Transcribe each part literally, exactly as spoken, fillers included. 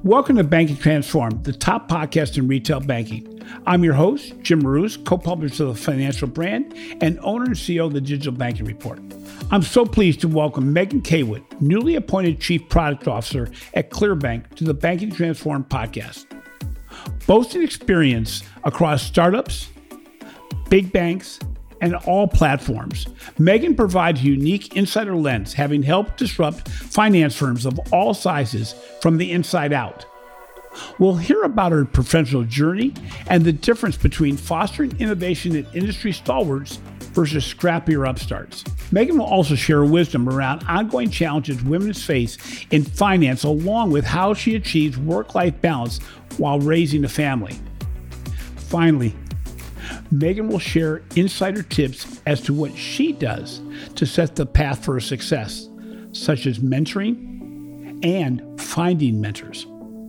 Welcome to Banking Transformed, the top podcast in retail banking. I'm your host, Jim Marous, co-publisher of the Financial Brand and owner and C E O of the Digital Banking Report. I'm so pleased to welcome Megan Caywood, newly appointed Chief Product Officer at ClearBank, to the Banking Transformed podcast. Boasting experience across startups, big banks, and all platforms, Megan provides a unique insider lens, having helped disrupt finance firms of all sizes from the inside out. We'll hear about her professional journey and the difference between fostering innovation in industry stalwarts versus scrappier upstarts. Megan will also share her wisdom around ongoing challenges women face in finance, along with how she achieves work-life balance while raising a family. Finally, Megan will share insider tips as to what she does to set the path for success, such as mentoring and finding mentors.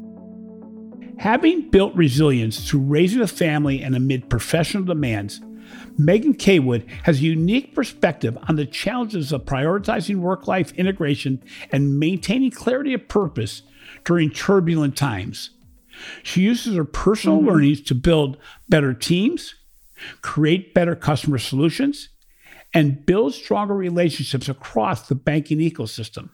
Having built resilience through raising a family and amid professional demands, Megan Caywood has a unique perspective on the challenges of prioritizing work-life integration and maintaining clarity of purpose during turbulent times. She uses her personal mm-hmm. learnings to build better teams, create better customer solutions, and build stronger relationships across the banking ecosystem.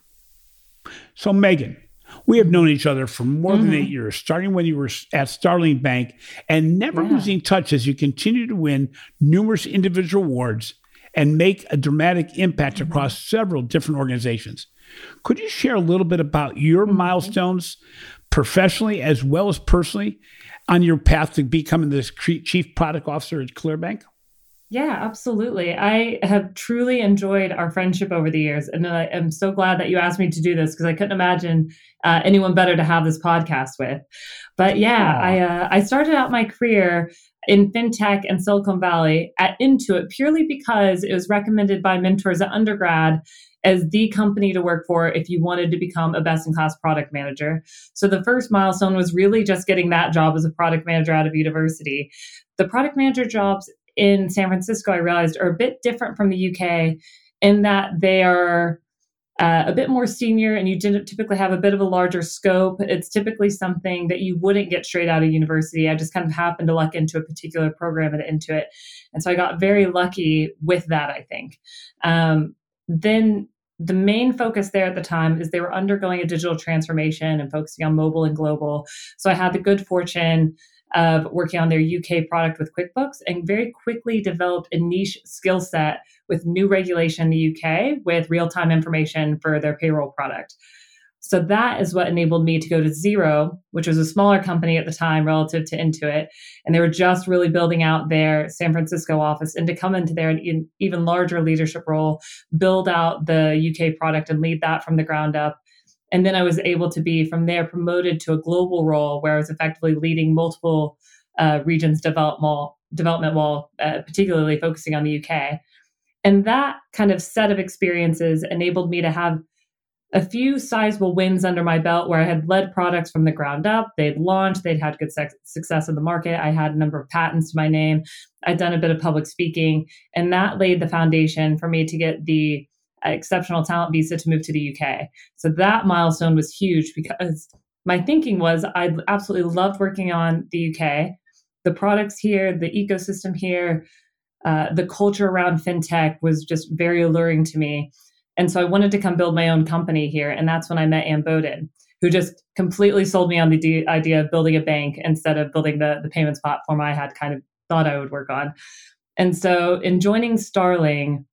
So, Megan, we have known each other for more mm-hmm. than eight years, starting when you were at Starling Bank and never yeah. losing touch as you continue to win numerous individual awards and make a dramatic impact mm-hmm. across several different organizations. Could you share a little bit about your mm-hmm. milestones professionally as well as personally on your path to becoming the Chief Product Officer at ClearBank? Yeah, absolutely. I have truly enjoyed our friendship over the years. And I am so glad that you asked me to do this because I couldn't imagine uh, anyone better to have this podcast with. But yeah, I uh, I started out my career in fintech and Silicon Valley at Intuit purely because it was recommended by mentors at undergrad as the company to work for if you wanted to become a best-in-class product manager. So the first milestone was really just getting that job as a product manager out of university. The product manager jobs in San Francisco, I realized, are a bit different from the U K in that they are uh, a bit more senior and you typically have a bit of a larger scope. It's typically something that you wouldn't get straight out of university. I just kind of happened to luck into a particular program at Intuit. And so I got very lucky with that, I think. Um, then the main focus there at the time is they were undergoing a digital transformation and focusing on mobile and global. So I had the good fortune of working on their U K product with QuickBooks and very quickly developed a niche skill set with new regulation in the U K with real-time information for their payroll product. So that is what enabled me to go to Xero, which was a smaller company at the time relative to Intuit. And they were just really building out their San Francisco office, and to come into their an even larger leadership role, build out the U K product and lead that from the ground up. And then I was able to be from there promoted to a global role where I was effectively leading multiple uh, regions development, development while uh, particularly focusing on the U K. And that kind of set of experiences enabled me to have a few sizable wins under my belt where I had led products from the ground up. They'd launched, they'd had good sex- success in the market. I had a number of patents to my name. I'd done a bit of public speaking, and that laid the foundation for me to get the exceptional talent visa to move to the U K. So that milestone was huge because my thinking was I absolutely loved working on the U K, the products here, the ecosystem here, uh, the culture around fintech was just very alluring to me. And so I wanted to come build my own company here. And that's when I met Ann Bowden, who just completely sold me on the d- idea of building a bank instead of building the, the payments platform I had kind of thought I would work on. And so in joining Starling,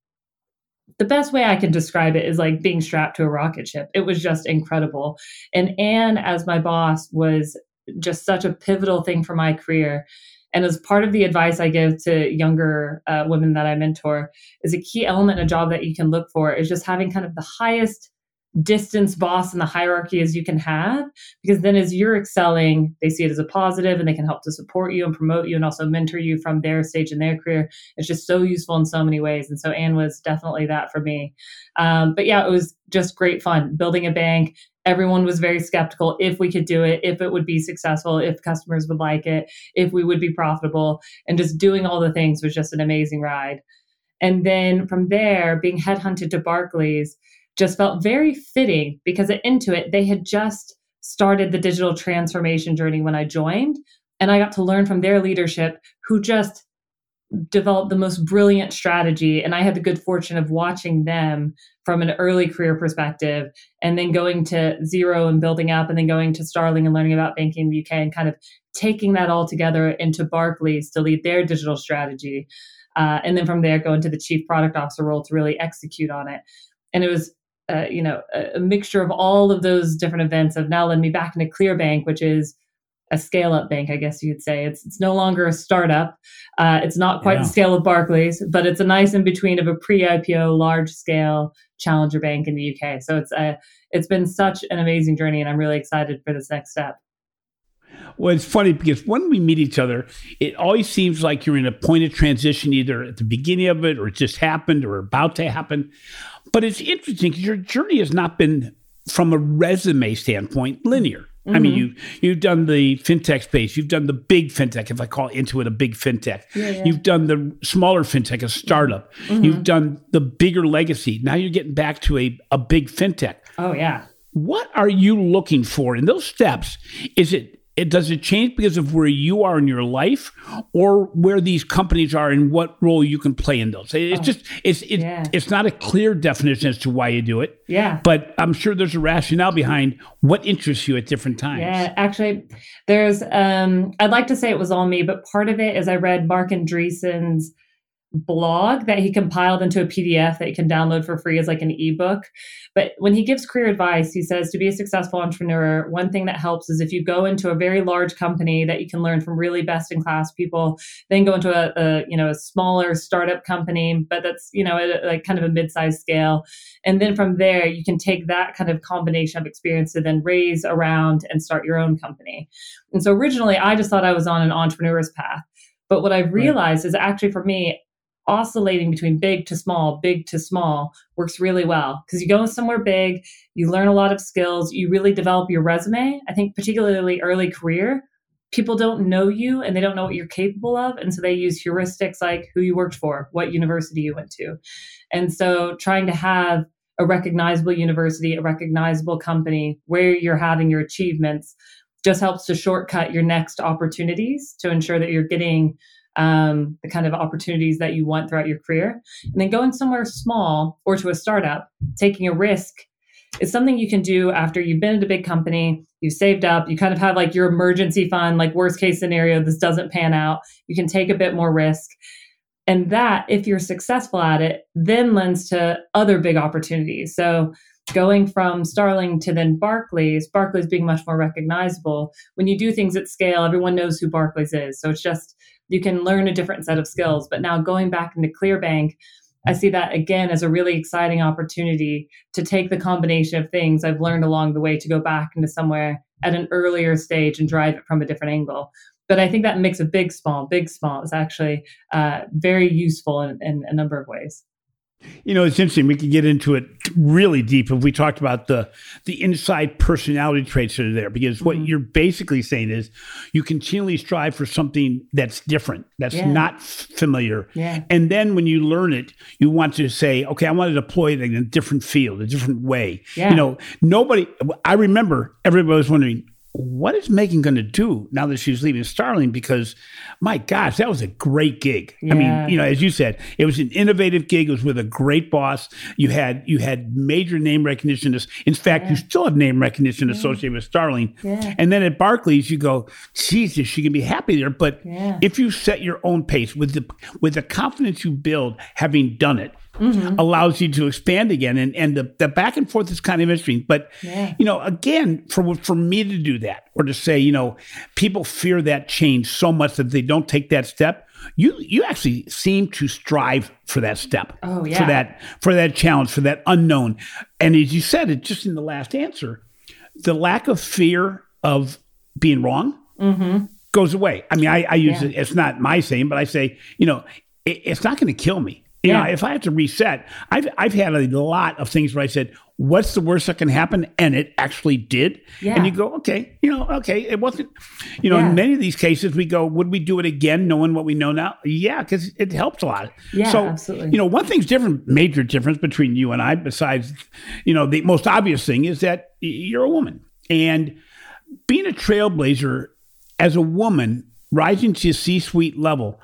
the best way I can describe it is like being strapped to a rocket ship. It was just incredible. And Ann, as my boss, was just such a pivotal thing for my career. And as part of the advice I give to younger uh, women that I mentor, is a key element in a job that you can look for is just having kind of the highest distance boss in the hierarchy as you can have, because then as you're excelling, they see it as a positive and they can help to support you and promote you and also mentor you from their stage in their career. It's just so useful in so many ways. And so Ann was definitely that for me. Um, but yeah, it was just great fun building a bank. Everyone was very skeptical if we could do it, if it would be successful, if customers would like it, if we would be profitable, and just doing all the things was just an amazing ride. And then from there, being headhunted to Barclays just felt very fitting because at Intuit, they had just started the digital transformation journey when I joined. And I got to learn from their leadership, who just developed the most brilliant strategy. And I had the good fortune of watching them from an early career perspective, and then going to Xero and building up, and then going to Starling and learning about banking in the U K, and kind of taking that all together into Barclays to lead their digital strategy. Uh, and then from there, go into the chief product officer role to really execute on it. And it was, uh, you know, a, a mixture of all of those different events have now led me back into ClearBank, which is a scale-up bank, I guess you could say. It's it's no longer a startup. Uh, it's not quite Yeah. the scale of Barclays, but it's a nice in between of a pre-I P O, large-scale challenger bank in the U K. So it's a it's been such an amazing journey, and I'm really excited for this next step. Well, it's funny because when we meet each other, it always seems like you're in a point of transition, either at the beginning of it or it just happened or about to happen. But it's interesting because your journey has not been, from a resume standpoint, linear. Mm-hmm. I mean, you, you've done the fintech space. You've done the big fintech, if I call Intuit a big fintech. Yeah, yeah. You've done the smaller fintech, a startup. Mm-hmm. You've done the bigger legacy. Now you're getting back to a, a big fintech. Oh, yeah. What are you looking for in those steps? Is it, it does it change because of where you are in your life, or where these companies are and what role you can play in those? It's oh, just, it's it, yeah. it's not a clear definition as to why you do it. Yeah. But I'm sure there's a rationale behind what interests you at different times. Yeah, actually, there's, um, I'd like to say it was all me, but part of it is I read Marc Andreessen's blog that he compiled into a P D F that you can download for free as like an ebook. But when he gives career advice, he says to be a successful entrepreneur, one thing that helps is if you go into a very large company that you can learn from really best in class people, then go into a, a you know a smaller startup company, but that's you know a, like kind of a mid-sized scale, and then from there you can take that kind of combination of experience to then raise around and start your own company. And so originally I just thought I was on an entrepreneur's path, but what I've realized right. is actually for me, oscillating between big to small, big to small works really well, because you go somewhere big, you learn a lot of skills, you really develop your resume. I think particularly early career, people don't know you and they don't know what you're capable of. And so they use heuristics like who you worked for, what university you went to. And so trying to have a recognizable university, a recognizable company where you're having your achievements just helps to shortcut your next opportunities to ensure that you're getting um, the kind of opportunities that you want throughout your career. And then going somewhere small or to a startup, taking a risk is something you can do after you've been at a big company, you've saved up, you kind of have like your emergency fund, like worst case scenario, this doesn't pan out. You can take a bit more risk. And that, if you're successful at it, then lends to other big opportunities. So going from Starling to then Barclays, Barclays being much more recognizable. When you do things at scale, everyone knows who Barclays is. So it's just, you can learn a different set of skills. But now going back into ClearBank, I see that again as a really exciting opportunity to take the combination of things I've learned along the way to go back into somewhere at an earlier stage and drive it from a different angle. But I think that mix of big, small, big, small is actually uh, very useful in, in a number of ways. You know, it's interesting. We could get into it really deep if we talked about the the inside personality traits that are there, because mm-hmm. what you're basically saying is you continually strive for something that's different, that's yeah. not f- familiar. Yeah. And then when you learn it, you want to say, okay, I want to deploy it in a different field, a different way. Yeah. You know, nobody, I remember everybody was wondering, what is Megan going to do now that she's leaving Starling? Because, my gosh, that was a great gig. Yeah. I mean, you know, as you said, it was an innovative gig. It was with a great boss. You had you had major name recognition. In fact, yeah. you still have name recognition yeah. associated with Starling. Yeah. And then at Barclays, you go, Jesus, she can be happy there. But yeah. if you set your own pace with the with the confidence you build, having done it, Mm-hmm. allows you to expand again. And, and the, the back and forth is kind of interesting. But, yeah. you know, again, for for me to do that or to say, you know, people fear that change so much that they don't take that step. You you actually seem to strive for that step, oh, yeah. for that for that challenge, for that unknown. And as you said it just in the last answer, the lack of fear of being wrong mm-hmm. goes away. I mean, I, I use yeah. it. It's not my saying, but I say, you know, it, it's not going to kill me. You yeah. know, if I have to reset, I've I've had a lot of things where I said, what's the worst that can happen? And it actually did. Yeah. And you go, okay, you know, okay, it wasn't, you know, yeah. in many of these cases, we go, would we do it again knowing what we know now? Yeah, because it helps a lot. Yeah, so, absolutely. You know, one thing's different, major difference between you and I, besides, you know, the most obvious thing is that you're a woman. And Being a trailblazer as a woman rising to a C-suite level,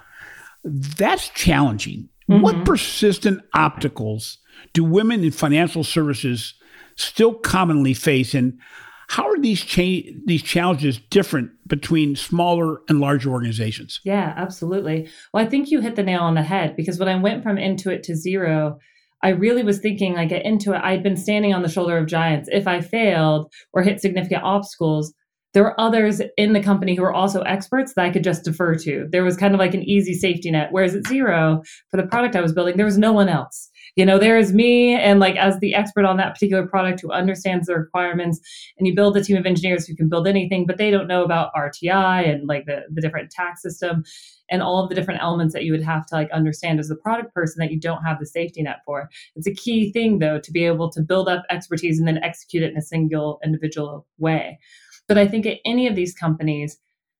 that's challenging. Mm-hmm. What persistent obstacles do women in financial services still commonly face, and how are these cha- these challenges different between smaller and larger organizations? Yeah, absolutely. Well, I think you hit the nail on the head, because when I went from Intuit to Xero, I really was thinking, like at Intuit, I'd been standing on the shoulder of giants. If I failed or hit significant obstacles, there were others in the company who were also experts that I could just defer to. There was kind of like an easy safety net. Whereas at Xero, for the product I was building, there was no one else. You know, there is me, and like as the expert on that particular product who understands the requirements, and you build a team of engineers who can build anything, but they don't know about R T I and like the, the different tax system and all of the different elements that you would have to like understand as a product person that you don't have the safety net for. It's a key thing though, to be able to build up expertise and then execute it in a single individual way. But I think at any of these companies,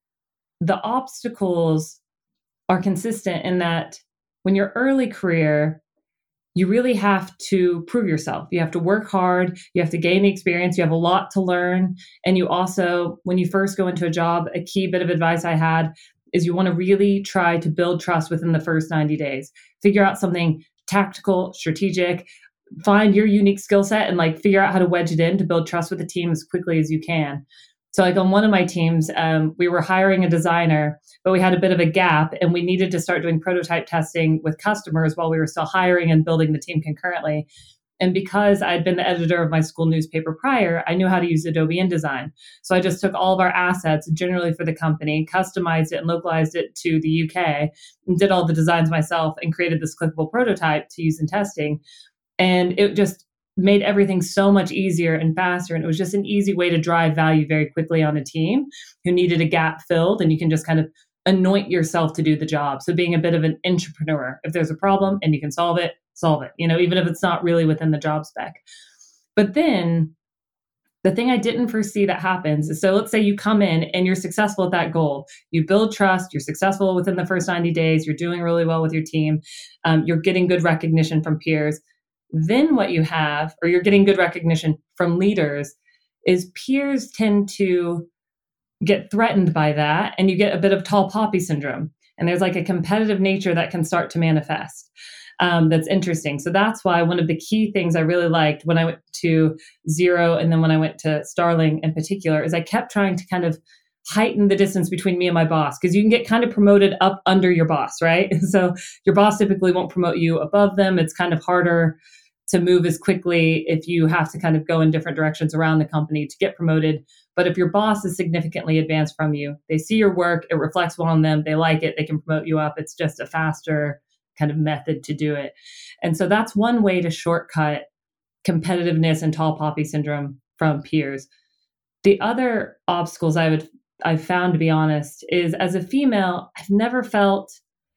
the obstacles are consistent in that when you're early career, you really have to prove yourself. You have to work hard. You have to gain the experience. You have a lot to learn. And you also, when you first go into a job, a key bit of advice I had is you want to really try to build trust within the first ninety days. Figure out something tactical, strategic, find your unique skill set and like figure out how to wedge it in to build trust with the team as quickly as you can. So like on one of my teams, um, we were hiring a designer, but we had a bit of a gap and we needed to start doing prototype testing with customers while we were still hiring and building the team concurrently. And because I'd been the editor of my school newspaper prior, I knew how to use Adobe InDesign. So I just took all of our assets, generally for the company, customized it and localized it to the U K, and did all the designs myself and created this clickable prototype to use in testing. And it just made everything so much easier and faster. And it was just an easy way to drive value very quickly on a team who needed a gap filled. And you can just kind of anoint yourself to do the job. So being a bit of an entrepreneur, if there's a problem and you can solve it, solve it, you know, even if it's not really within the job spec. But then the thing I didn't foresee that happens is, so let's say you come in and you're successful at that goal. You build trust, you're successful within the first ninety days, you're doing really well with your team, um, you're getting good recognition from peers. Then what you have, or you're getting good recognition from leaders, is peers tend to get threatened by that, and you get a bit of tall poppy syndrome. And there's like a competitive nature that can start to manifest. Um, that's interesting. So that's why one of the key things I really liked when I went to Xero and then when I went to Starling in particular is I kept trying to kind of heighten the distance between me and my boss, because you can get kind of promoted up under your boss, right? So your boss typically won't promote you above them. It's kind of harder to move as quickly if you have to kind of go in different directions around the company to get promoted. But if your boss is significantly advanced from you, they see your work, it reflects well on them, they like it, they can promote you up. It's just a faster kind of method to do it. And so that's one way to shortcut competitiveness and tall poppy syndrome from peers. The other obstacles I would I've found, to be honest, is as a female, I've never felt,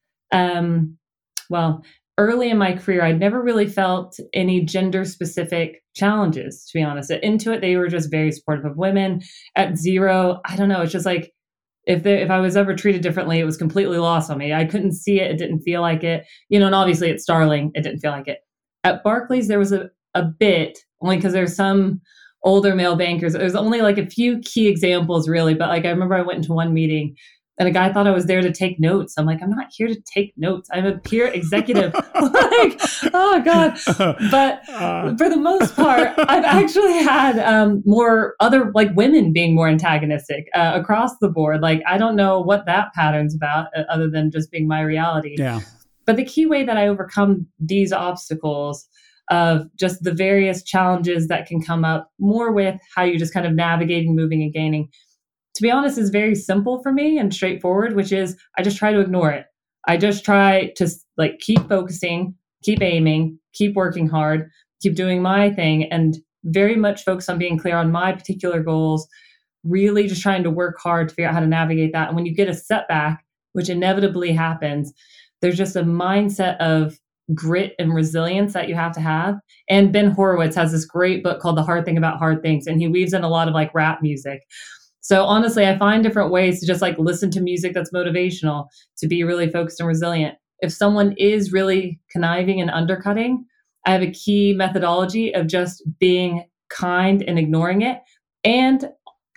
um, well, early in my career, I'd never really felt any gender-specific challenges, to be honest. At Intuit, they were just very supportive of women. At Xero, I don't know, it's just like, if there, if I was ever treated differently, it was completely lost on me. I couldn't see it. It didn't feel like it. You know, and obviously at Starling, it didn't feel like it. At Barclays, there was a, a bit, only because there's some older male bankers. There's only like a few key examples really, but like I remember I went into one meeting and a guy thought I was there to take notes. I'm like, I'm not here to take notes. I'm a peer executive. Like, oh God. But uh, for the most part, I've actually had um, more other like women being more antagonistic uh, across the board. Like, I don't know what that pattern's about uh, other than just being my reality. Yeah. But the key way that I overcome these obstacles of just the various challenges that can come up more with how you just kind of navigating, moving and gaining, to be honest, is very simple for me and straightforward, which is I just try to ignore it. I just try to like keep focusing, keep aiming, keep working hard, keep doing my thing, and very much focus on being clear on my particular goals, really just trying to work hard to figure out how to navigate that. And when you get a setback, which inevitably happens, there's just a mindset of grit and resilience that you have to have. And Ben Horowitz has this great book called The Hard Thing About Hard Things, and he weaves in a lot of like rap music. So honestly, I find different ways to just like listen to music that's motivational, to be really focused and resilient. If someone is really conniving and undercutting, I have a key methodology of just being kind and ignoring it, and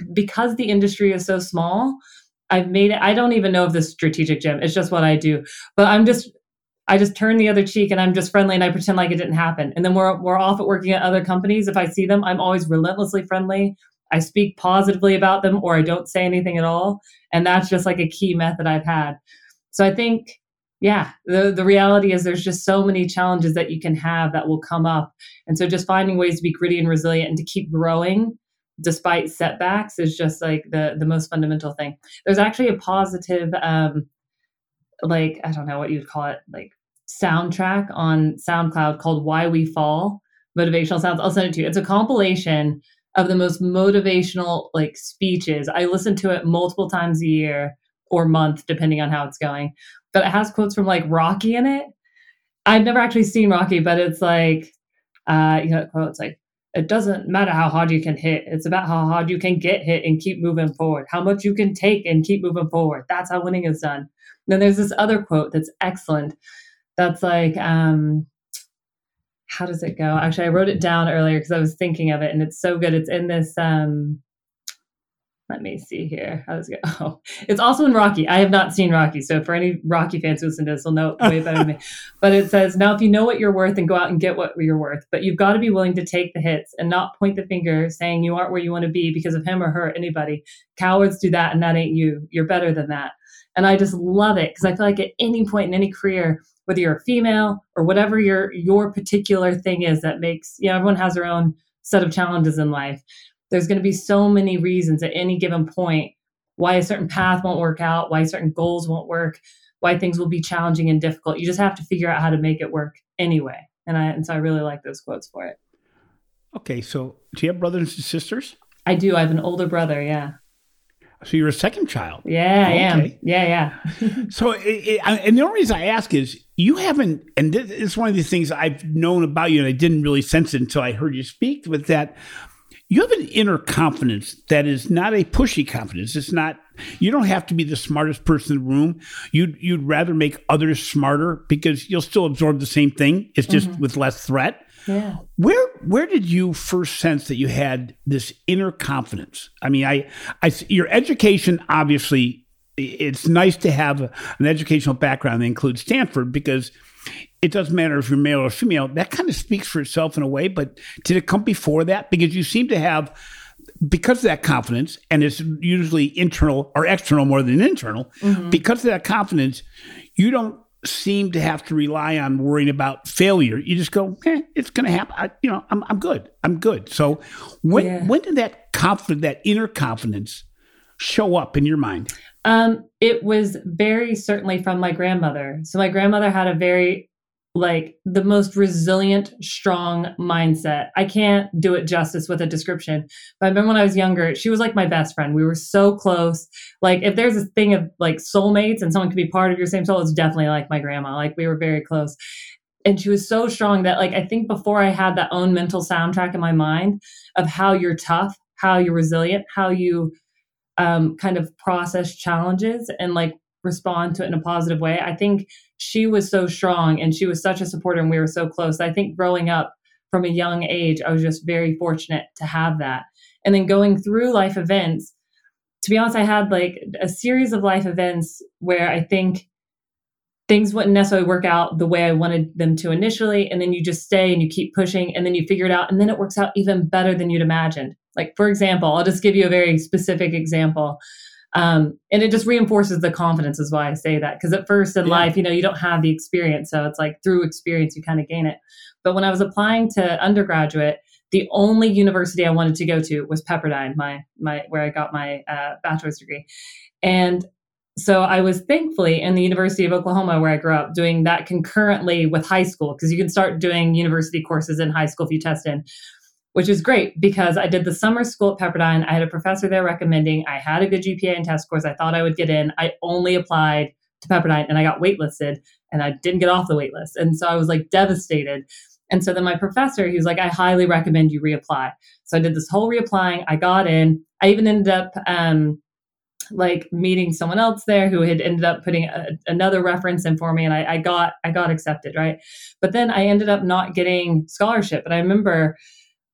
because the industry is so small, I've made it, I don't even know if this is strategic, Jim. It's just what I do. But I'm just, I just turn the other cheek and I'm just friendly and I pretend like it didn't happen. And then we're, we're off at working at other companies. If I see them, I'm always relentlessly friendly. I speak positively about them or I don't say anything at all. And that's just like a key method I've had. So I think, yeah, the, the reality is there's just so many challenges that you can have that will come up. And so just finding ways to be gritty and resilient and to keep growing despite setbacks is just like the, the most fundamental thing. There's actually a positive, um, like, I don't know what you'd call it, like soundtrack on SoundCloud called Why We Fall, Motivational Sounds. I'll send it to you. It's a compilation of the most motivational like speeches. I listen to it multiple times a year or month, depending on how it's going. But it has quotes from like Rocky in it. I've never actually seen Rocky, but it's like, uh, you know, quotes like, it doesn't matter how hard you can hit. It's about how hard you can get hit and keep moving forward. How much you can take and keep moving forward. That's how winning is done. And then there's this other quote that's excellent. That's like, um, how does it go? Actually, I wrote it down earlier because I was thinking of it and it's so good. It's in this, um, let me see here. How does it go? Oh, it's also in Rocky. I have not seen Rocky. So for any Rocky fans who listen to this, will know way better than me. But it says, now, if you know what you're worth, then go out and get what you're worth. But you've got to be willing to take the hits and not point the finger saying you aren't where you want to be because of him or her, anybody. Cowards do that and that ain't you. You're better than that. And I just love it because I feel like at any point in any career, whether you're a female or whatever your your particular thing is that makes, you know, everyone has their own set of challenges in life. There's going to be so many reasons at any given point why a certain path won't work out, why certain goals won't work, why things will be challenging and difficult. You just have to figure out how to make it work anyway. And I and so I really like those quotes for it. Okay, so do you have brothers and sisters? I do. I have an older brother, yeah. So you're a second child. Yeah, I am. Yeah, yeah. So, it, it, and the only reason I ask is you haven't, and this is one of the things I've known about you, and I didn't really sense it until I heard you speak, with that you have an inner confidence that is not a pushy confidence. It's not, you don't have to be the smartest person in the room. You'd, you'd rather make others smarter because you'll still absorb the same thing. It's just mm-hmm. with less threat. Yeah. Where where did you first sense that you had this inner confidence? I mean, I, I your education, obviously, it's nice to have a, an educational background that includes Stanford because it doesn't matter if you're male or female. That kind of speaks for itself in a way. But did it come before that? Because you seem to have, because of that confidence, and it's usually internal or external more than internal, mm-hmm. because of that confidence, you don't seem to have to rely on worrying about failure. You just go, eh, it's going to happen. I, you know, I'm I'm good. I'm good. So when yeah. when did that confidence, that inner confidence, show up in your mind? Um, it was very certainly from my grandmother. So my grandmother had a very, like, the most resilient, strong mindset. I can't do it justice with a description. But I remember when I was younger, she was like my best friend. We were so close. Like, if there's a thing of like soulmates and someone could be part of your same soul, it's definitely like my grandma. Like, we were very close. And she was so strong that, like, I think before I had that own mental soundtrack in my mind of how you're tough, how you're resilient, how you um, kind of process challenges and like respond to it in a positive way. I think she was so strong and she was such a supporter and we were so close. I think growing up from a young age, I was just very fortunate to have that. And then going through life events, to be honest, I had like a series of life events where I think things wouldn't necessarily work out the way I wanted them to initially. And then you just stay and you keep pushing and then you figure it out. And then it works out even better than you'd imagined. Like, for example, I'll just give you a very specific example. Um, and it just reinforces the confidence is why I say that. Because at first in yeah. life, you know, you don't have the experience. So it's like through experience, you kind of gain it. But when I was applying to undergraduate, the only university I wanted to go to was Pepperdine, my my where I got my uh, bachelor's degree. And so I was thankfully in the University of Oklahoma, where I grew up, doing that concurrently with high school, because you can start doing university courses in high school if you test in, which is great because I did the summer school at Pepperdine. I had a professor there recommending. I had a good G P A and test scores. I thought I would get in. I only applied to Pepperdine and I got waitlisted and I didn't get off the wait list. And so I was like devastated. And so then my professor, he was like, I highly recommend you reapply. So I did this whole reapplying. I got in. I even ended up um, like meeting someone else there who had ended up putting a, another reference in for me. And I, I got I got accepted, right? But then I ended up not getting scholarship. And I remember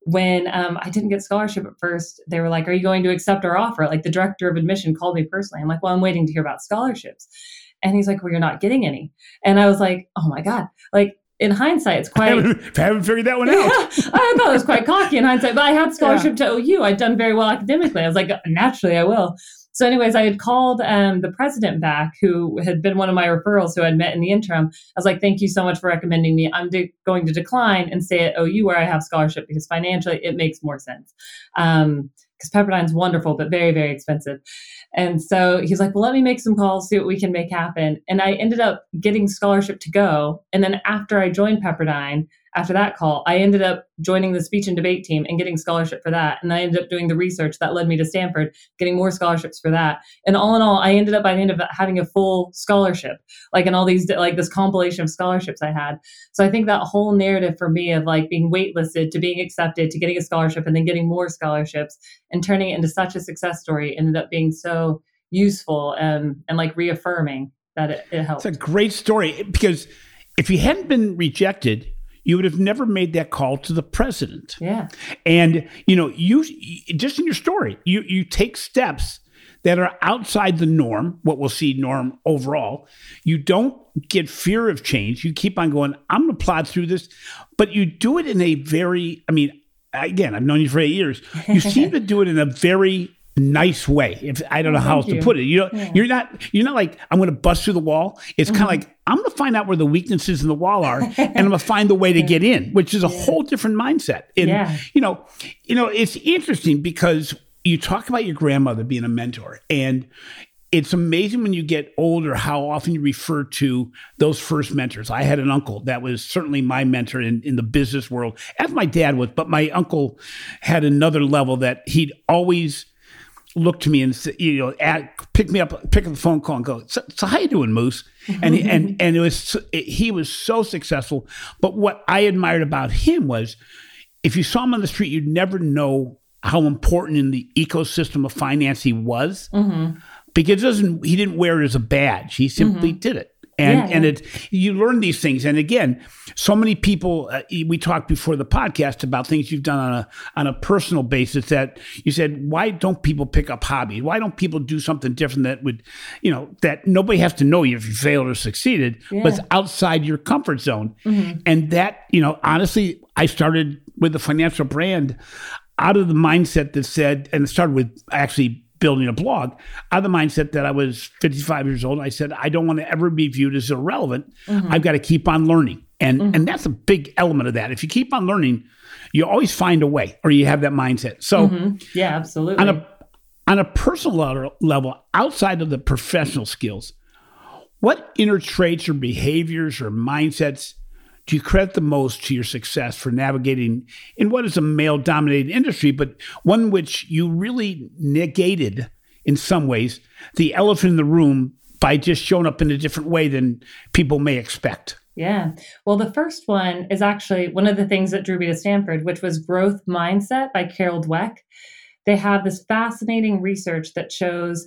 when um, I didn't get scholarship at first, they were like, are you going to accept our offer? Like the director of admission called me personally. I'm like, well, I'm waiting to hear about scholarships. And he's like, well, you're not getting any. And I was like, oh my God. Like in hindsight, it's quite... I haven't, I haven't figured that one out. Yeah, I thought it was quite cocky in hindsight, but I had scholarship yeah. to O U. I'd done very well academically. I was like, naturally I will. So anyways, I had called um, the president back, who had been one of my referrals who I'd met in the interim. I was like, thank you so much for recommending me. I'm de- going to decline and stay at O U where I have scholarship because financially it makes more sense. Um, because Pepperdine's wonderful, but very, very expensive. And so he's like, well, let me make some calls, see what we can make happen. And I ended up getting scholarship to go. And then after I joined Pepperdine, after that call, I ended up joining the speech and debate team and getting scholarship for that. And I ended up doing the research that led me to Stanford, getting more scholarships for that. And all in all, I ended up by the end of it having a full scholarship, like in all these, like this compilation of scholarships I had. So I think that whole narrative for me of like being waitlisted to being accepted to getting a scholarship and then getting more scholarships and turning it into such a success story ended up being so useful and, and like reaffirming that it, it helped. It's a great story because if you hadn't been rejected, you would have never made that call to the president. Yeah. And, you know, you just in your story, you you take steps that are outside the norm, what we'll see norm overall. You don't get fear of change. You keep on going, I'm going to plod through this. But you do it in a very, I mean, again, I've known you for eight years. You seem to do it in a very nice way. If I don't know how else to put it. You know, yeah. you're not you're not like, I'm going to bust through the wall. It's mm-hmm. kind of like, I'm going to find out where the weaknesses in the wall are and I'm going to find the way to get in, which is a yeah. whole different mindset. And yeah. you know, you know, it's interesting because you talk about your grandmother being a mentor, and it's amazing when you get older how often you refer to those first mentors. I had an uncle that was certainly my mentor in, in the business world, as my dad was, but my uncle had another level that he'd always look to me and say, you know, at, pick me up, pick up the phone call and go, so, so how you doing, Moose? And he, and and it was it, he was so successful. But what I admired about him was, if you saw him on the street, you'd never know how important in the ecosystem of finance he was, mm-hmm. because it doesn't he didn't wear it as a badge. He simply mm-hmm. did it. And yeah, and it you learn these things. And again, so many people, uh, we talked before the podcast about things you've done on a on a personal basis that you said, why don't people pick up hobbies? Why don't people do something different that would, you know, that nobody has to know you if you failed or succeeded, yeah. but it's outside your comfort zone. Mm-hmm. And that, you know, honestly, I started with the financial brand out of the mindset that said, and it started with actually building a blog, out of the mindset that I was fifty-five years old. I said, I don't want to ever be viewed as irrelevant. Mm-hmm. I've got to keep on learning. And mm-hmm. and that's a big element of that. If you keep on learning, you always find a way, or you have that mindset. So mm-hmm. yeah, absolutely. On a, on a personal level, outside of the professional skills, what inner traits or behaviors or mindsets do you credit the most to your success for navigating in what is a male-dominated industry, but one which you really negated in some ways the elephant in the room by just showing up in a different way than people may expect? Yeah. Well, the first one is actually one of the things that drew me to Stanford, which was Growth Mindset by Carol Dweck. They have this fascinating research that shows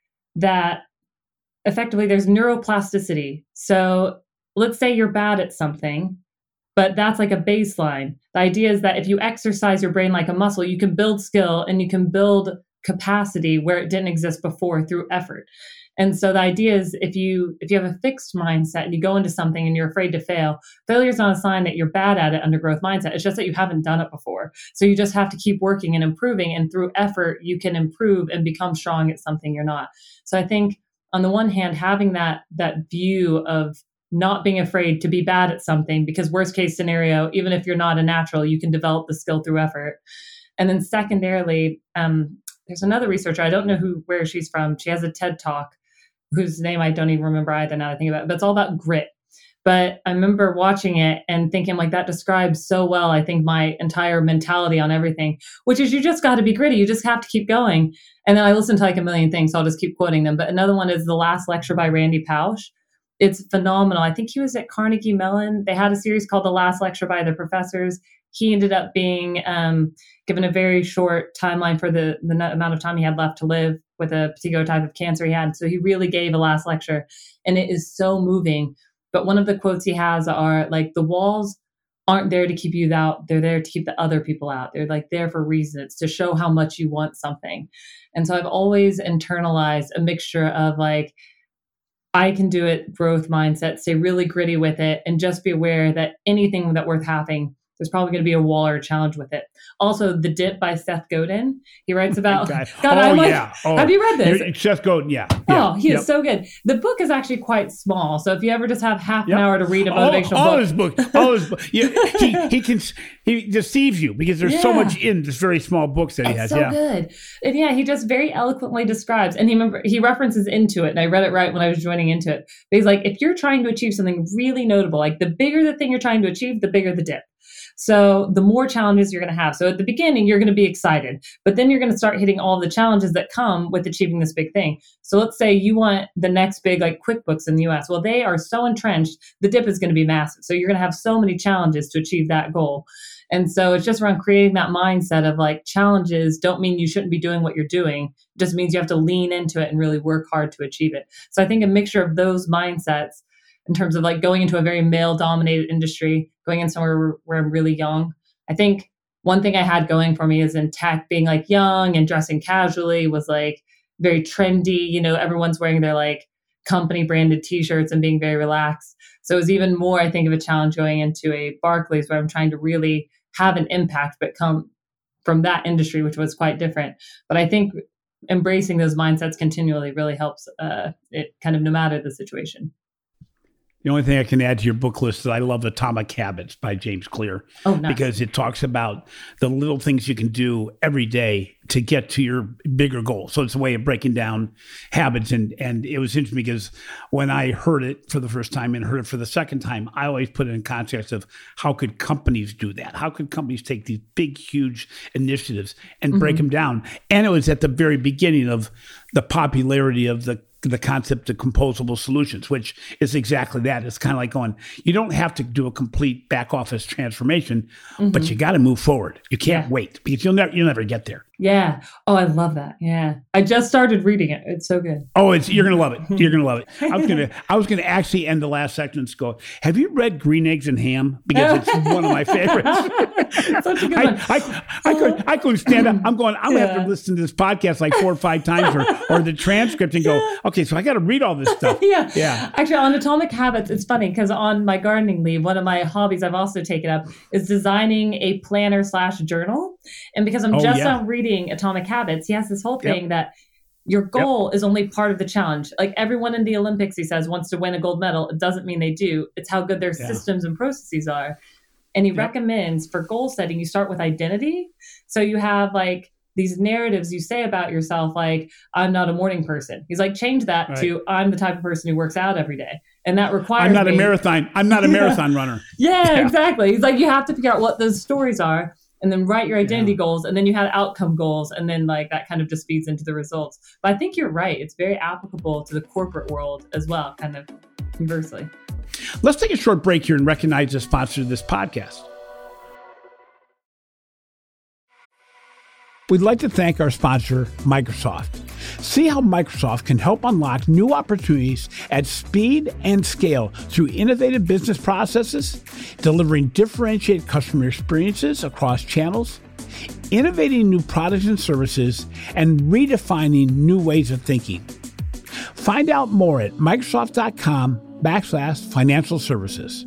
that effectively there's neuroplasticity. So let's say you're bad at something, but that's like a baseline. The idea is that if you exercise your brain like a muscle, you can build skill and you can build capacity where it didn't exist before through effort. And so the idea is if you if you have a fixed mindset and you go into something and you're afraid to fail, failure is not a sign that you're bad at it under growth mindset. It's just that you haven't done it before. So you just have to keep working and improving. And through effort, you can improve and become strong at something you're not. So I think on the one hand, having that that view of not being afraid to be bad at something, because worst case scenario, even if you're not a natural, you can develop the skill through effort. And then secondarily, um, there's another researcher, I don't know who where she's from. She has a TED Talk, whose name I don't even remember either now that I think about it, but it's all about grit. But I remember watching it and thinking like that describes so well, I think, my entire mentality on everything, which is you just got to be gritty. You just have to keep going. And then I listened to like a million things, so I'll just keep quoting them. But another one is The Last Lecture by Randy Pausch. It's phenomenal. I think he was at Carnegie Mellon. They had a series called The Last Lecture by the Professors. He ended up being um, given a very short timeline for the, the amount of time he had left to live with a particular type of cancer he had. So he really gave a last lecture, and it is so moving. But one of the quotes he has are like, the walls aren't there to keep you out. They're there to keep the other people out. They're like there for reasons to show how much you want something. And so I've always internalized a mixture of like, I can do it, growth mindset, stay really gritty with it, and just be aware that anything that worth having, there's probably going to be a wall or a challenge with it. Also, The Dip by Seth Godin. He writes about, God, God oh, I'm like, yeah. Oh, have you read this? Seth Godin, yeah. Oh, yeah. he yep. is so good. The book is actually quite small. So if you ever just have half yep. an hour to read a motivational all, all book. his book, all his book. Yeah, he, he can, he deceives you because there's yeah. so much in this very small books that he it's has. so yeah. good. And yeah, he just very eloquently describes, and he remember he references Intuit, and I read it right when I was joining Intuit. But he's like, if you're trying to achieve something really notable, like the bigger the thing you're trying to achieve, the bigger the dip. So the more challenges you're going to have. So at the beginning, you're going to be excited, but then you're going to start hitting all the challenges that come with achieving this big thing. So let's say you want the next big, like QuickBooks in the U S. Well, they are so entrenched, the dip is going to be massive. So you're going to have so many challenges to achieve that goal. And so it's just around creating that mindset of like challenges don't mean you shouldn't be doing what you're doing. It just means you have to lean into it and really work hard to achieve it. So I think a mixture of those mindsets in terms of like going into a very male dominated industry, going in somewhere where, where I'm really young. I think one thing I had going for me is in tech, being like young and dressing casually was like very trendy. You know, everyone's wearing their like company branded t-shirts and being very relaxed. So it was even more, I think, of a challenge going into a Barclays where I'm trying to really have an impact, but come from that industry, which was quite different. But I think embracing those mindsets continually really helps uh, it kind of no matter the situation. The only thing I can add to your book list is I love Atomic Habits by James Clear. Oh, nice. Because it talks about the little things you can do every day to get to your bigger goal. So it's a way of breaking down habits. And, and it was interesting because when I heard it for the first time and heard it for the second time, I always put it in context of how could companies do that? How could companies take these big, huge initiatives and break mm-hmm. them down? And it was at the very beginning of the popularity of the the concept of composable solutions, which is exactly that. It's kind of like going, you don't have to do a complete back office transformation, mm-hmm. but you got to move forward. You can't yeah. wait because you'll never, you'll never get there. Yeah. Oh, I love that. Yeah. I just started reading it. It's so good. Oh, it's, you're going to love it. You're going to love it. I was going to, I was going to actually end the last section and go, have you read Green Eggs and Ham? Because it's one of my favorites. Such a good I, one. I, I, could, I couldn't stand up. I'm going, I'm going to Yeah. have to listen to this podcast like four or five times or, or the transcript and go, okay, so I got to read all this stuff. yeah. Yeah. Actually, on Atomic Habits, it's funny because on my gardening leave, one of my hobbies I've also taken up is designing a planner slash journal. And because I'm Oh, just yeah. now reading Atomic Habits, he has this whole thing Yep. that your goal yep. is only part of the challenge. Like everyone in the Olympics, he says, wants to win a gold medal. It doesn't mean they do. It's how good their Yeah. systems and processes are. And he Yep. recommends for goal setting, you start with identity. So you have like these narratives you say about yourself, like, I'm not a morning person. He's like, change that Right. to I'm the type of person who works out every day. And that requires I'm not me- a marathon. I'm not a marathon runner. Yeah, Yeah. exactly. He's like, you have to figure out what those stories are and then write your identity Yeah. goals. And then you have outcome goals. And then like that kind of just feeds into the results. But I think you're right. It's very applicable to the corporate world as well, kind of conversely. Let's take a short break here and recognize the sponsor of this podcast. We'd like to thank our sponsor, Microsoft. See how Microsoft can help unlock new opportunities at speed and scale through innovative business processes, delivering differentiated customer experiences across channels, innovating new products and services, and redefining new ways of thinking. Find out more at Microsoft.com backslash financial services.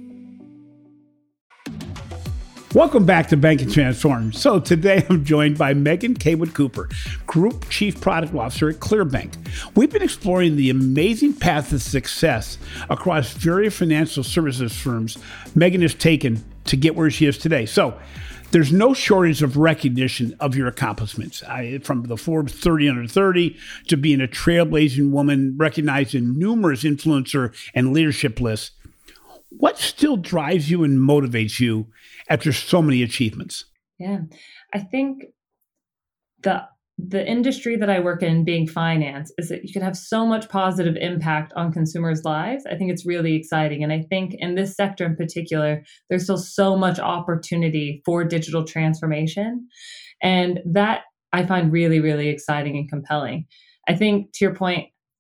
Welcome back to Banking Transformed. So today I'm joined by Megan Kaywood Cooper, Group Chief Product Officer at ClearBank. We've been exploring the amazing path of success across various financial services firms Megan has taken to get where she is today. So there's no shortage of recognition of your accomplishments, I, from the Forbes thirty under thirty to being a trailblazing woman recognized in numerous influencer and leadership lists. What still drives you and motivates you after so many achievements? Yeah, I think the the industry that I work in, being finance, is that you can have so much positive impact on consumers' lives. I think it's really exciting. And I think in this sector in particular, there's still so much opportunity for digital transformation. And that I find really, really exciting and compelling. I think to your point,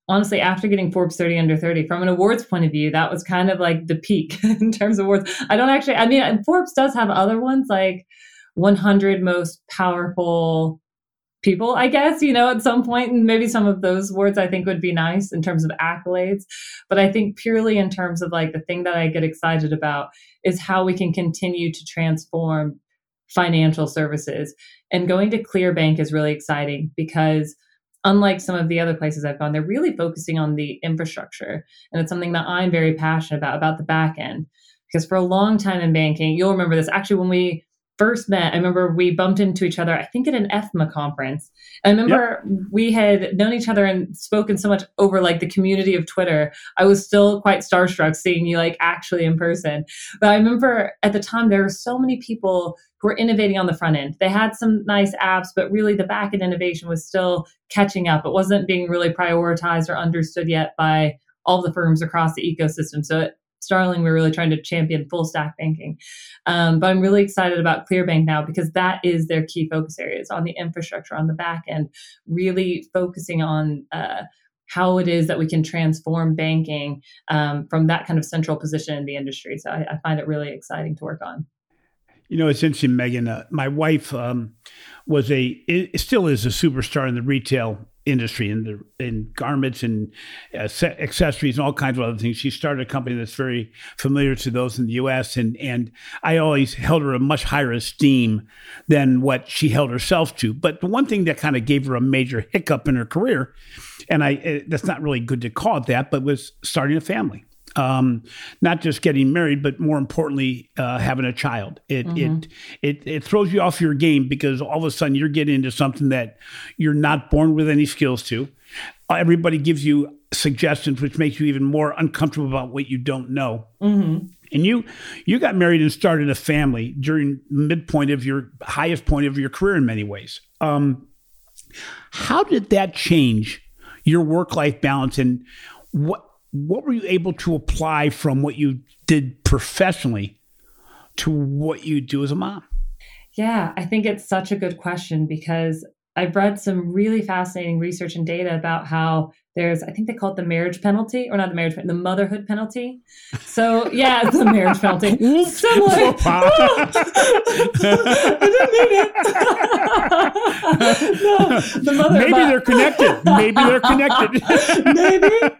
honestly, after getting Forbes thirty under thirty, from an awards point of view, that was kind of like the peak in terms of awards. I don't actually, I mean, Forbes does have other ones like one hundred most powerful people, I guess, you know, at some point, and maybe some of those awards I think would be nice in terms of accolades. But I think purely in terms of like the thing that I get excited about is how we can continue to transform financial services. And going to ClearBank is really exciting because unlike some of the other places I've gone, they're really focusing on the infrastructure. And it's something that I'm very passionate about, about the back end. Because for a long time in banking, you'll remember this, actually, when we first met, I remember we bumped into each other, I think at an E F M A conference. I remember yep. we had known each other and spoken so much over like the community of Twitter. I was still quite starstruck seeing you like actually in person. But I remember at the time, there were so many people who were innovating on the front end. They had some nice apps, but really the back end innovation was still catching up. It wasn't being really prioritized or understood yet by all the firms across the ecosystem. So it Starling, we're really trying to champion full stack banking. Um, but I'm really excited about ClearBank now because that is their key focus areas on the infrastructure, on the back end, really focusing on uh, how it is that we can transform banking um, from that kind of central position in the industry. So I, I find it really exciting to work on. You know, it's interesting, Megan. Uh, my wife um, was a, it still is a superstar in the retail industry, in the in garments and uh, accessories and all kinds of other things. She started a company that's very familiar to those in the U S and and I always held her a much higher esteem than what she held herself to. But the one thing that kind of gave her a major hiccup in her career, and I it, that's not really good to call it that, but was starting a family. Um, not just getting married, but more importantly, uh, having a child. It, mm-hmm. it it it throws you off your game because all of a sudden you're getting into something that you're not born with any skills to. Uh, everybody gives you suggestions, which makes you even more uncomfortable about what you don't know. Mm-hmm. And you you got married and started a family during the midpoint of your highest point of your career in many ways. Um, how did that change your work-life balance, and what? What were you able to apply from what you did professionally to what you do as a mom? Yeah, I think it's such a good question because I've read some really fascinating research and data about how there's, I think they call it the marriage penalty, or not the marriage, the motherhood penalty. So yeah, it's the marriage penalty. Similar. I didn't mean it. No, the mother, Maybe but... they're connected. Maybe they're connected. Maybe.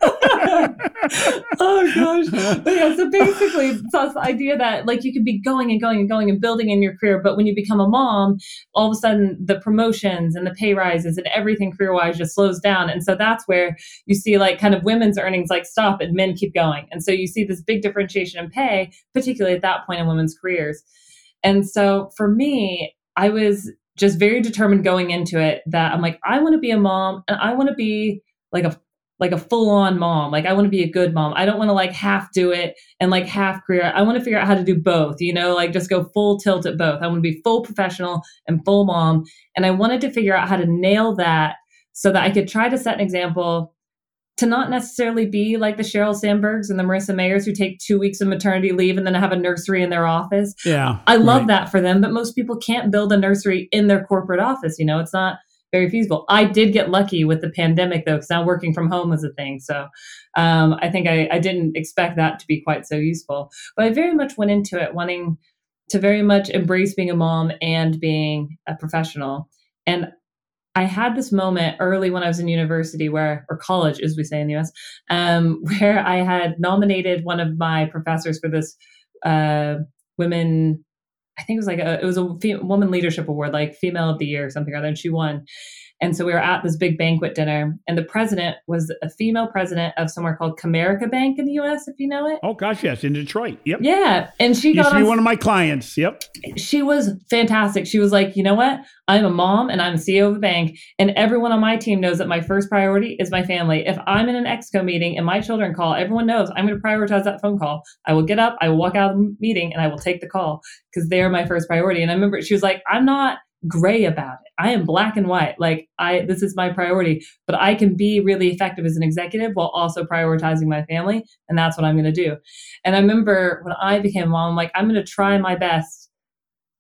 Oh gosh. But yeah, so basically it's the idea that like you could be going and going and going and building in your career, but when you become a mom, all of a sudden the promotions and the pay rises and everything career-wise just slows down. And so that's where you see like kind of women's earnings like stop and men keep going. And so you see this big differentiation in pay, particularly at that point in women's careers. And so for me, I was just very determined going into it that I'm like, I want to be a mom and I want to be like a like a full-on mom. Like I want to be a good mom. I don't want to like half do it and like half career. I want to figure out how to do both, you know, like just go full tilt at both. I want to be full professional and full mom. And I wanted to figure out how to nail that so that I could try to set an example to not necessarily be like the Sheryl Sandbergs and the Marissa Mayers who take two weeks of maternity leave and then have a nursery in their office. Yeah, I love right. that for them, but most people can't build a nursery in their corporate office. You know, it's not very feasible. I did get lucky with the pandemic though, because now working from home is a thing. So um, I think I, I didn't expect that to be quite so useful, but I very much went into it wanting to very much embrace being a mom and being a professional. And I had this moment early when I was in university where, or college, as we say in the U S, um, where I had nominated one of my professors for this uh, women, I think it was like a, it was a fe- woman leadership award, like female of the year or something or other, and she won. And so we were at this big banquet dinner, and the president was a female president of somewhere called Comerica Bank in the U S, if you know it. Oh gosh, yes, in Detroit. Yep. Yeah, and she used got to be on, one of my clients. Yep. She was fantastic. She was like, you know what? I'm a mom and I'm C E O of a bank, and everyone on my team knows that my first priority is my family. If I'm in an Exco meeting and my children call, everyone knows I'm going to prioritize that phone call. I will get up, I will walk out of the meeting, and I will take the call because they're my first priority. And I remember she was like, I'm not gray about it. I am black and white. Like I, this is my priority, but I can be really effective as an executive while also prioritizing my family. And that's what I'm going to do. And I remember when I became a mom, I'm like, I'm going to try my best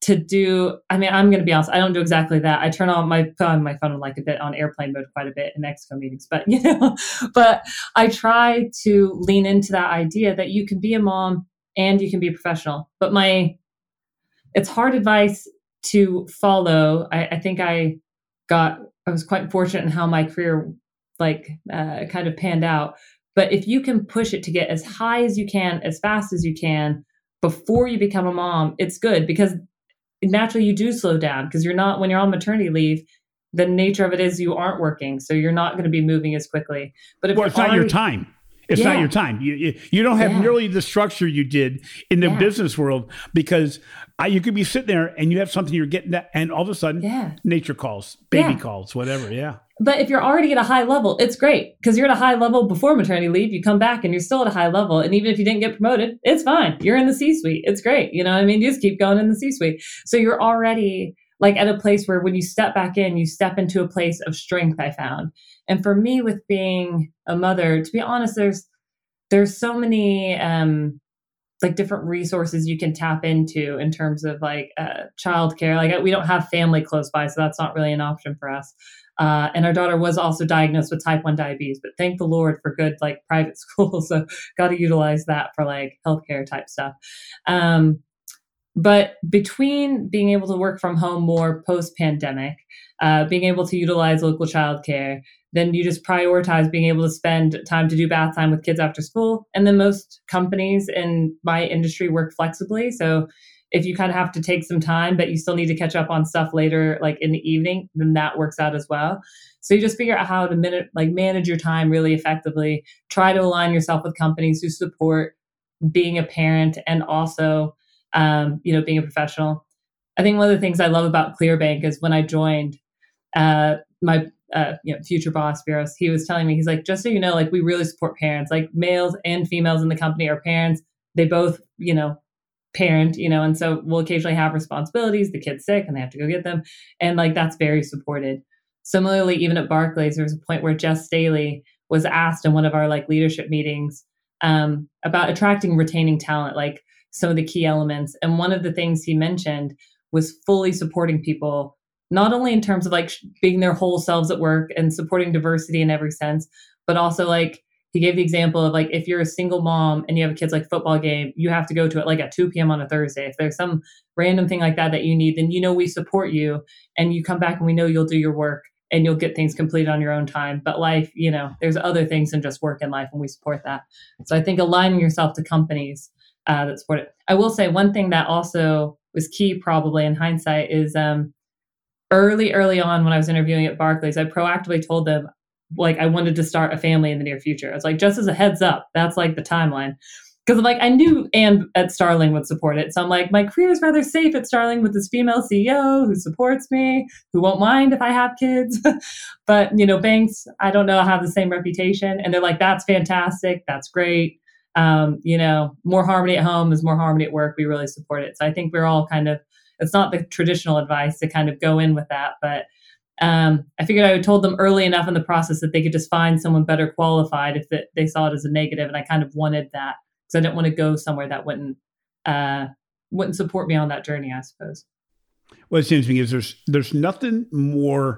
to do, I mean, I'm going to be honest, I don't do exactly that. I turn on my phone, my phone like a bit on airplane mode quite a bit in Exco meetings, but you know, but I try to lean into that idea that you can be a mom and you can be a professional. But my, it's hard advice to follow. I, I think I got, I was quite fortunate in how my career like uh, kind of panned out. But if you can push it to get as high as you can, as fast as you can, before you become a mom, it's good, because naturally you do slow down, because you're not, when you're on maternity leave, the nature of it is you aren't working. So you're not going to be moving as quickly. But if well, it's already, not your time. It's yeah. not your time. You, you you don't have yeah. nearly the structure you did in the yeah. business world, because I, you could be sitting there and you have something you're getting at, and all of a sudden yeah. nature calls, baby yeah. calls, whatever. Yeah. But if you're already at a high level, it's great, because you're at a high level before maternity leave. You come back and you're still at a high level. And even if you didn't get promoted, it's fine. You're in the C-suite. It's great. You know what I mean? You just keep going in the C-suite. So you're already like at a place where when you step back in, you step into a place of strength, I found. And for me, with being a mother, to be honest, there's there's so many um, like different resources you can tap into in terms of like uh, childcare. Like we don't have family close by, so that's not really an option for us. Uh, and our daughter was also diagnosed with type one diabetes, but thank the Lord for good like private schools. So got to utilize that for like healthcare type stuff. Um, but between being able to work from home more post pandemic, uh, being able to utilize local childcare, then you just prioritize being able to spend time to do bath time with kids after school. And then most companies in my industry work flexibly. So if you kind of have to take some time, but you still need to catch up on stuff later, like in the evening, then that works out as well. So you just figure out how to minute, like manage your time really effectively. Try to align yourself with companies who support being a parent and also, um, you know, being a professional. I think one of the things I love about ClearBank is when I joined, uh, my uh, you know, future boss, Viros, he was telling me, he's like, just so you know, like we really support parents, like males and females in the company are parents. They both, you know, parent, you know, and so we'll occasionally have responsibilities. The kid's sick and they have to go get them. And like, that's very supported. Similarly, even at Barclays, there was a point where Jess Staley was asked in one of our like leadership meetings um, about attracting, retaining talent, like some of the key elements. And one of the things he mentioned was fully supporting people, not only in terms of like being their whole selves at work and supporting diversity in every sense, but also like, he gave the example of like, if you're a single mom and you have a kid's like football game, you have to go to it like at two p.m. on a Thursday. If there's some random thing like that that you need, then you know we support you and you come back and we know you'll do your work and you'll get things completed on your own time. But life, you know, there's other things than just work in life, and we support that. So I think aligning yourself to companies uh, that support it. I will say one thing that also was key probably in hindsight is um, early, early on when I was interviewing at Barclays, I proactively told them, like I wanted to start a family in the near future. I was like, just as a heads up, that's like the timeline. Because like I knew Anne at Starling would support it. So I'm like, my career is rather safe at Starling with this female C E O who supports me, who won't mind if I have kids. But, you know, banks, I don't know, have the same reputation. And they're like, that's fantastic. That's great. Um, you know, more harmony at home is more harmony at work. We really support it. So I think we're all kind of, it's not the traditional advice to kind of go in with that, but Um, I figured I would told them early enough in the process that they could just find someone better qualified if it, they saw it as a negative. And I kind of wanted that because I didn't want to go somewhere that wouldn't uh, wouldn't support me on that journey, I suppose. What's interesting is there's there's nothing more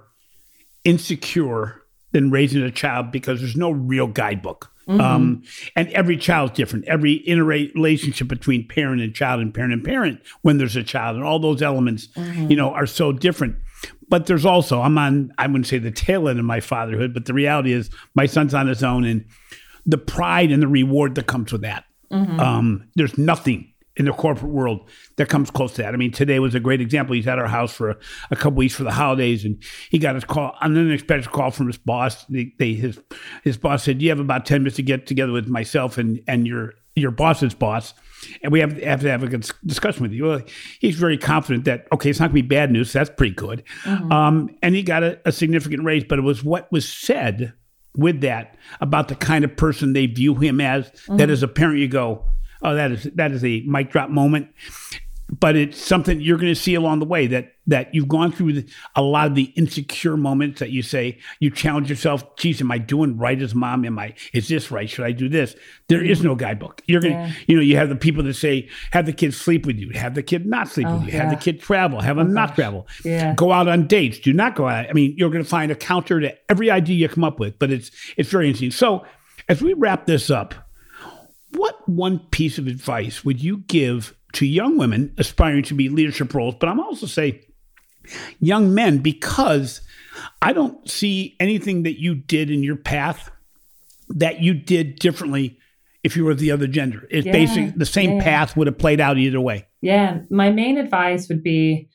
insecure than raising a child because there's no real guidebook. Mm-hmm. Um, and every child's different. Every interrelationship between parent and child and parent and parent when there's a child and all those elements, mm-hmm. you know, are so different. But there's also, I'm on, I wouldn't say the tail end of my fatherhood, but the reality is my son's on his own and the pride and the reward that comes with that. Mm-hmm. Um, there's nothing in the corporate world that comes close to that. I mean, today was a great example. He's at our house for a, a couple weeks for the holidays, and he got his call, an unexpected call from his boss. They, they, his his boss said, "You have about ten minutes to get together with myself and and your your boss's boss, and we have, have to have a good discussion with you." Well, he's very confident that, okay, it's not going to be bad news. So that's pretty good. Mm-hmm. Um, and he got a, a significant raise, but it was what was said with that about the kind of person they view him as, mm-hmm. that as a parent you go, oh, that is that is a mic drop moment. but it's something you're going to see along the way that that you've gone through the, a lot of the insecure moments that you say, you challenge yourself, geez, am I doing right as mom? Am I, is this right? Should I do this? There is no guidebook. You're going to, yeah. you know, you have the people that say, have the kid sleep with you, have the kid not sleep oh, with you, yeah. have the kid travel, have them oh, not gosh. travel, yeah. go out on dates, do not go out. I mean, you're going to find a counter to every idea you come up with, but it's it's very interesting. So as we wrap this up, what one piece of advice would you give to young women aspiring to be leadership roles? But I'm also say young men, because I don't see anything that you did in your path that you did differently if you were the other gender. It's yeah, basically the same yeah. path would have played out either way. Yeah. My main advice would be,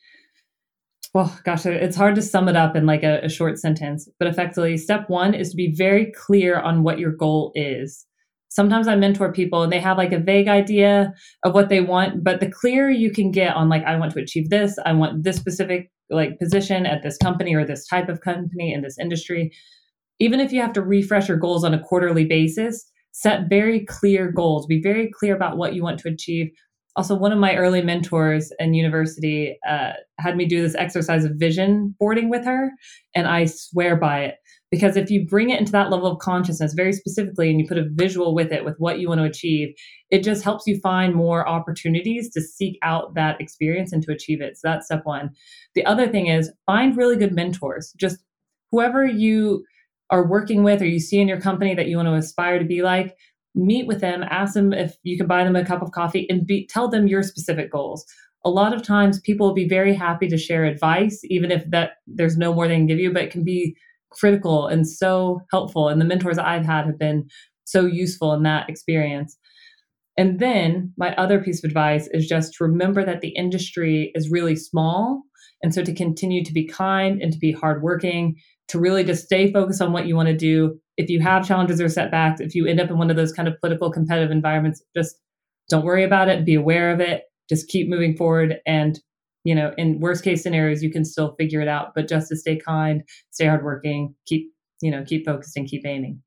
well, gosh, it's hard to sum it up in like a, a short sentence, but effectively, step one is to be very clear on what your goal is. Sometimes I mentor people and they have like a vague idea of what they want, but the clearer you can get on like, I want to achieve this, I want this specific like position at this company or this type of company in this industry. Even if you have to refresh your goals on a quarterly basis, set very clear goals, be very clear about what you want to achieve. Also, one of my early mentors in university uh, had me do this exercise of vision boarding with her, and I swear by it. Because if you bring it into that level of consciousness very specifically and you put a visual with it, with what you want to achieve, it just helps you find more opportunities to seek out that experience and to achieve it. So that's step one. The other thing is find really good mentors. Just whoever you are working with or you see in your company that you want to aspire to be like, meet with them, ask them if you can buy them a cup of coffee and be, tell them your specific goals. A lot of times people will be very happy to share advice, even if that there's no more they can give you, but it can be critical and so helpful. And the mentors I've had have been so useful in that experience. And then my other piece of advice is just to remember that the industry is really small. And so to continue to be kind and to be hardworking, to really just stay focused on what you want to do. If you have challenges or setbacks, if you end up in one of those kind of political competitive environments, just don't worry about it, be aware of it, just keep moving forward. And you know, in worst case scenarios, you can still figure it out, but just to stay kind, stay hardworking, keep, you know, keep focused and keep aiming.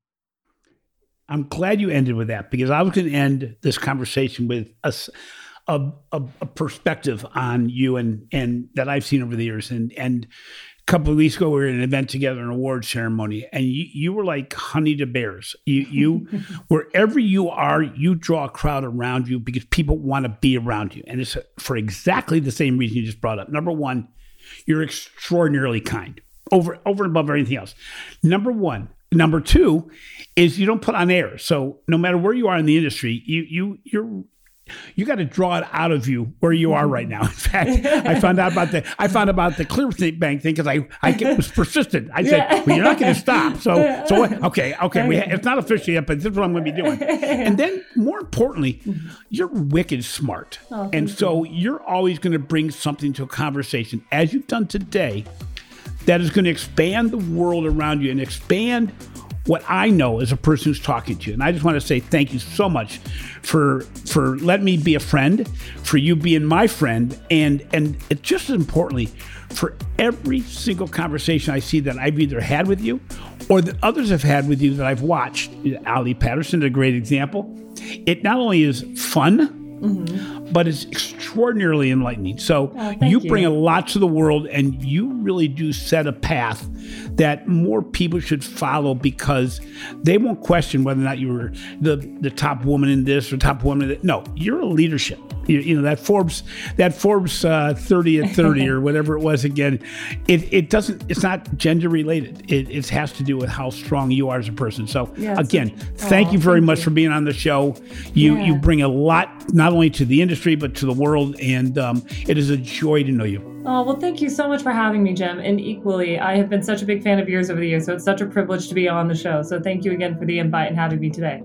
I'm glad you ended with that, because I was going to end this conversation with a, a, a, a perspective on you and, and that I've seen over the years. And, and a couple of weeks ago, we were at an event together, an award ceremony, and you, you were like honey to bears. You, you, wherever you are, you draw a crowd around you because people want to be around you. And it's for exactly the same reason you just brought up. Number one, you're extraordinarily kind over, over and above everything else. Number one. Number two is you don't put on airs. So no matter where you are in the industry, you, you, you're, you got to draw it out of you where you are right now. In fact, I found out about the I found out about the Clearbank thing because I I was persistent. I said, yeah. "Well, you're not going to stop." So so what? okay okay, we, it's not official yet, but this is what I'm going to be doing. And then more importantly, you're wicked smart, oh, and so you. you're always going to bring something to a conversation, as you've done today, that is going to expand the world around you and expand what I know as a person who's talking to you. And I just want to say thank you so much for for letting me be a friend, for you being my friend, and and it, just as importantly, for every single conversation I see that I've either had with you or that others have had with you that I've watched. Ali Patterson is a great example. It not only is fun, mm-hmm. but it's extraordinarily enlightening. So oh, you bring you. a lot to the world, and you really do set a path that more people should follow, because they won't question whether or not you were the, the top woman in this or top woman in that. No, you're a leadership. You, you know, that Forbes, that Forbes uh, thirty at thirty or whatever it was again, it, it doesn't, it's not gender related. It, it has to do with how strong you are as a person. So yes. again, thank oh, you very thank much you. for being on the show. You, yeah. you bring a lot, not only to the industry, but to the world. And um, it is a joy to know you. Oh, well, thank you so much for having me, Jim. And equally, I have been such a big fan of yours over the years, so it's such a privilege to be on the show. So thank you again for the invite and having me today.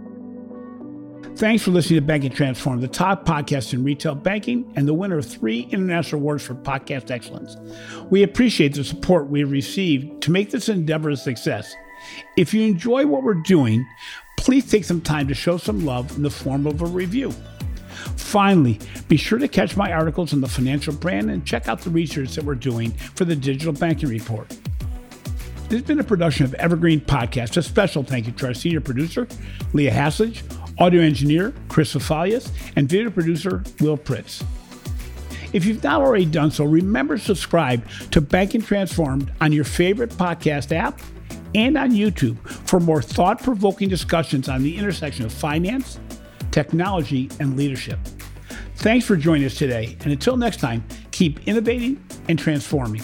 Thanks for listening to Banking Transformed, the top podcast in retail banking and the winner of three international awards for podcast excellence. We appreciate the support we have received to make this endeavor a success. If you enjoy what we're doing, please take some time to show some love in the form of a review. Finally, be sure to catch my articles on the financial brand and check out the research that we're doing for the Digital Banking Report. This has been a production of Evergreen Podcast. A special thank you to our senior producer, Leah Haslage, audio engineer, Chris Fafalius, and video producer, Will Pritz. If you've not already done so, remember to subscribe to Banking Transformed on your favorite podcast app and on YouTube for more thought-provoking discussions on the intersection of finance, technology, and leadership. Thanks for joining us today, and until next time, keep innovating and transforming.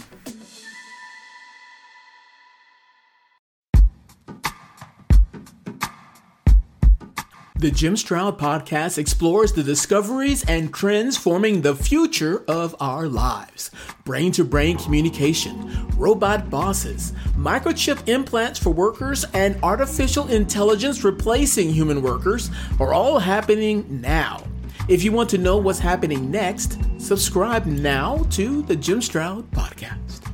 The Jim Stroud Podcast explores the discoveries and trends forming the future of our lives. Brain-to-brain communication, robot bosses, microchip implants for workers, and artificial intelligence replacing human workers are all happening now. If you want to know what's happening next, subscribe now to the Jim Stroud Podcast.